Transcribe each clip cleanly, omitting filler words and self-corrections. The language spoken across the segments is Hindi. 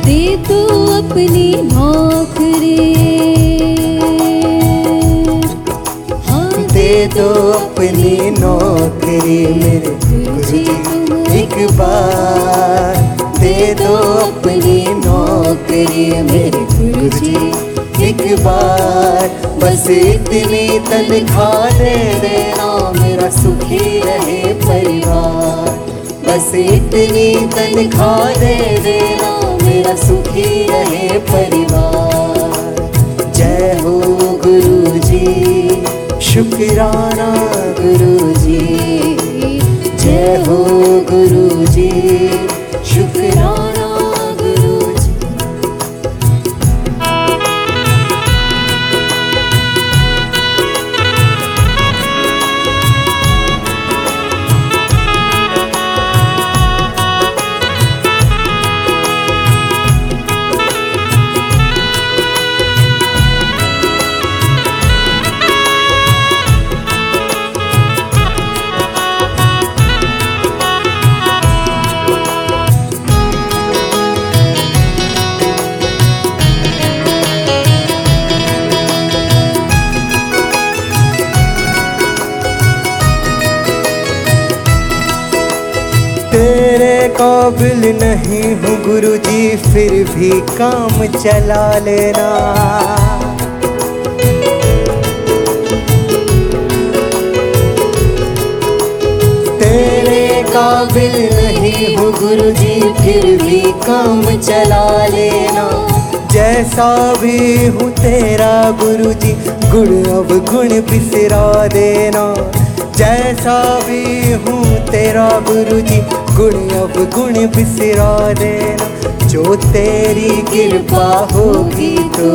दे दो अपनी नौकरी, हाँ दे दो अपनी नौकरी मेरे गुरुजी एक बार, दे दो अपनी नौकरी मेरे गुरुजी एक बार। बस इतनी तनख्वाह दे देना मेरा सुखी रहे परिवार, बस इतनी तनख्वाह दे देना मेरा सुखी रहे परिवार। जय हो गुरुजी, शुक्राना गुरुजी, जय हो गुरुजी, शुक्राना गुरुजी। तेरे काबिल नहीं हूँ गुरुजी फिर भी काम चला लेना, तेरे काबिल नहीं हूँ गुरुजी फिर भी काम चला लेना। जैसा भी हूँ तेरा गुरुजी गुण अवगुण बिसरा देना, जैसा भी हूँ तेरा गुरुजी गुण अवगुण बिसरा देना। जो तेरी कृपा होगी तो,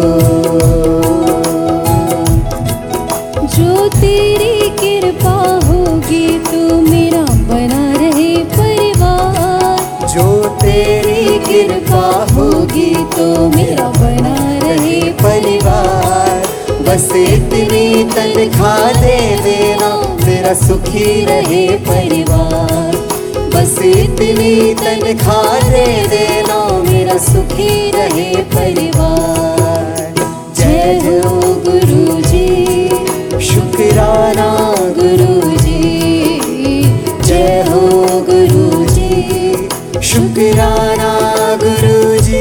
जो तेरी कृपा होगी तो मेरा बना रहे परिवार, जो तेरी कृपा होगी तो मेरा बना रहे परिवार। बस इतनी तनख्वाह दे देना मेरा सुखी रहे परिवार, बस इतनी तनख्वाह दे देना मेरा सुखी रहे परिवार। जय हो गुरुजी, शुक्राना गुरुजी, जय हो गुरुजी, शुक्राना गुरुजी।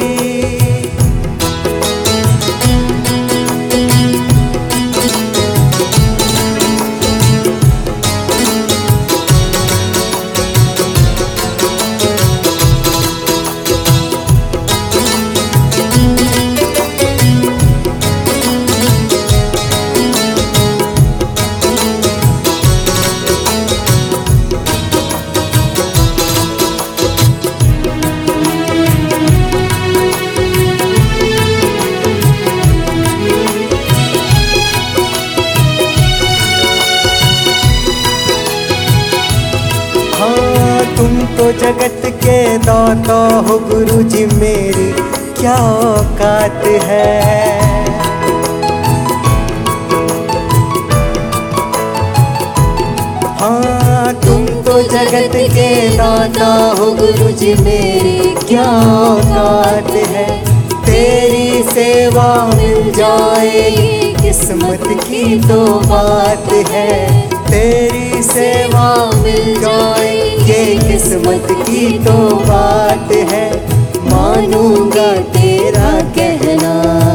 तुम तो जगत के दाता हो गुरुजी मेरी क्या औकात है। हाँ तुम तो जगत के दाता हो गुरुजी मेरी क्या औकात है। तेरी सेवा मिल जाए ये किस्मत की तो बात है, तेरी सेवा मिल जाए ये किस्मत की तो बात है। मानूंगा तेरा कहना,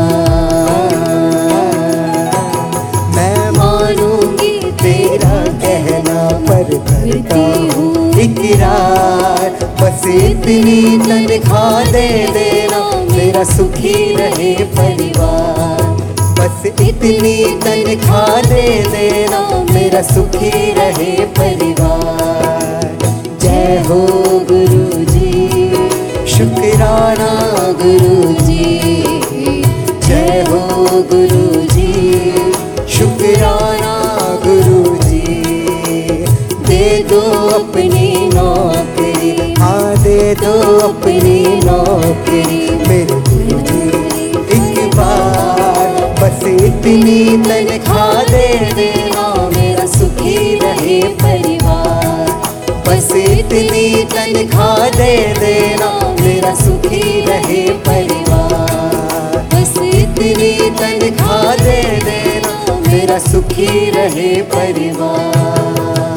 मैं मानूंगी तेरा कहना, पर करता हूँ इकरार। बस इतनी तनख्वाह दे देना मेरा सुखी रहे परिवार, बस इतनी तनख्वाह दे देना मेरा सुखी रहे परिवार। जय हो गुरुजी, शुक्राना गुरुजी, जय हो गुरुजी, शुक्राना गुरुजी। दे दो अपनी नौकरी, हाँ दे दो अपनी नौकरी मेरे गुरुजी एक बार। बस इतनी तनख्वाह दे देना मेरा सुखी रहे परिवार, बस इतनी तनख्वाह दे देना, मेरा सुखी रहे परिवार। बस इतनी तनख्वाह दे देना, मेरा सुखी रहे परिवार।